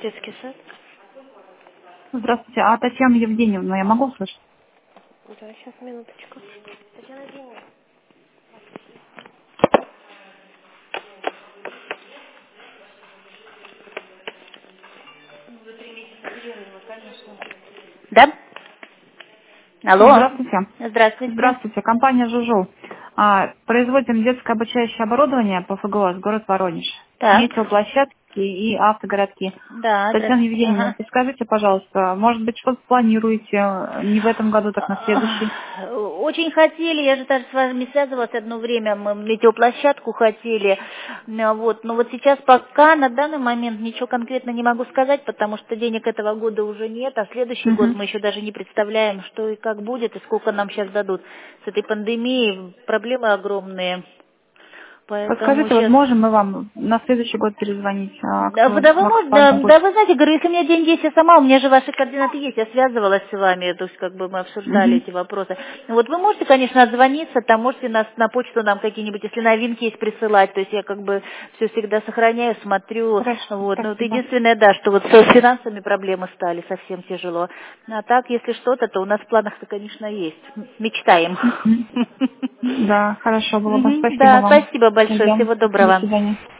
Детский сад. Здравствуйте, а Татьяна Евгеньевна, я могу услышать? Да, сейчас, минуточку. Татьяна Евгеньевна. Да? Алло. Здравствуйте. Здравствуйте. Здравствуйте, компания «Жужу». Производим детское обучающее оборудование по ФГОС, город Воронеж. Так. Метеоплощадки и автогородки. Да, Татьяна здравствуйте. Евгеньевна, Ага. подскажите, пожалуйста, может быть, что-то планируете не в этом году, так на следующий? Очень хотели, я же даже с вами связывалась одно время, мы метеоплощадку хотели, вот, но вот сейчас пока на данный момент ничего конкретно не могу сказать, потому что денег этого года уже нет, а следующий год Мгм. мы еще даже не представляем, что и как будет, и сколько нам сейчас дадут. С этой пандемией проблемы огромные, поэтому Подскажите, вот сейчас... можем мы вам на следующий год перезвонить? Да, вы, да, вы можете, да, Вам будет? да, вы знаете, говорю, если у меня деньги есть, я сама, у меня же ваши координаты есть, я связывалась с вами, то есть как бы мы обсуждали Мгм. эти вопросы. Вот вы можете, конечно, отзвониться, там можете нас на почту нам какие-нибудь, если новинки есть, присылать, то есть я как бы все всегда сохраняю, смотрю, Хорошо, вот, ну вот спасибо. единственное, да, что вот с финансами проблемы стали совсем тяжело. А так, если что-то, то у нас в планах-то, конечно, есть. Мечтаем. Мгм. Да, хорошо было бы. Мгм. Спасибо Да, вам. спасибо большое, Ждем. всего До доброго. свидания.